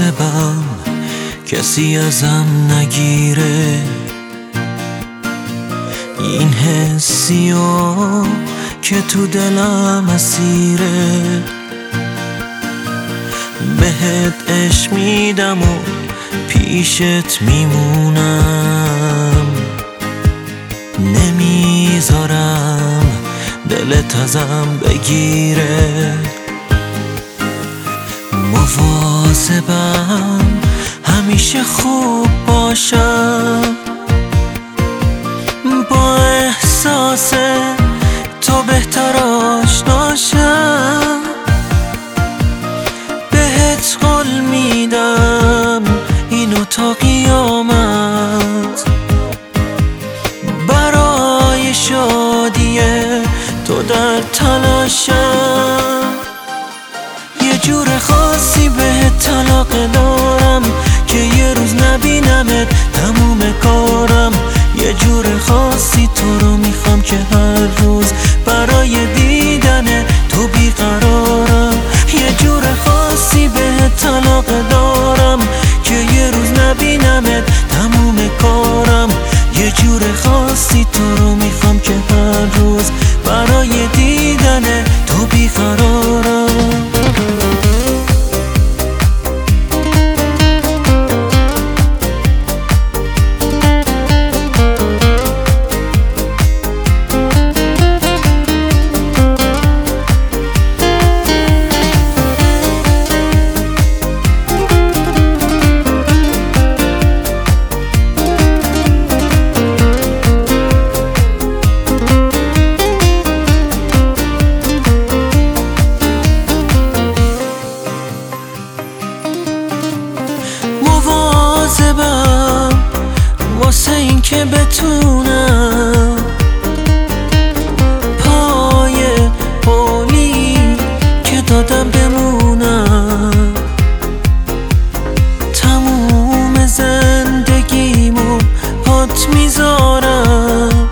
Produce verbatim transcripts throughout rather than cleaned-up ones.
مواظبم کسی ازم نگیره این حسیو که تو دلم اسیره. بهت عشق میدم و پیشت میمونم، نمیذارم دلت ازم بگیره. مواظبم همیشه خوب باشم، با احساس تو بهتر آشناشم. بهت قول میدم اینو تا قیامت، برای شادی تو در تلاشم. یه جور خاصی بهت طلاق دارم که یه روز نبینمت تموم کارم. یه جور خاصی تو رو میخوام که هر روز برای دیدن تو بیقرارم. یه جور خاصی بهت طلاق دارم که یه روز نبینمت تموم کارم. یه جور خاصی تو رو میخوام که هر روز برای دیدن تو بیقرارم. مواظبم واسه این که بتونم پای قولی که دادم بمونم. تموم زندگیمو پات میذارم،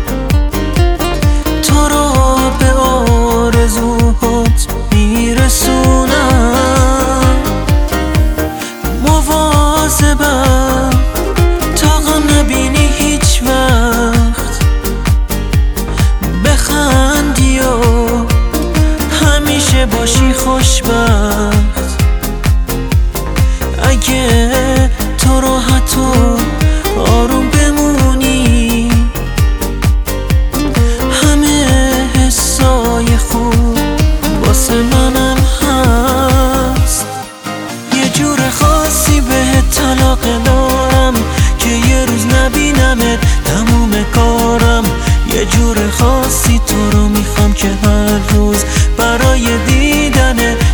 تو رو به آرزوهات میرسونم. مواظبم تا غم نبینی هیچ وقت، بخندی و همیشه باشی خوشبخت. اگه تو راحت و آروم بمونی همه حسای خوب واسه منم هست. یه جور خاصی بهت طلاق دارم که یه روز نبینمت تموم کارم. یه جور خاصی تو رو میخوام که هر روز برای دیدن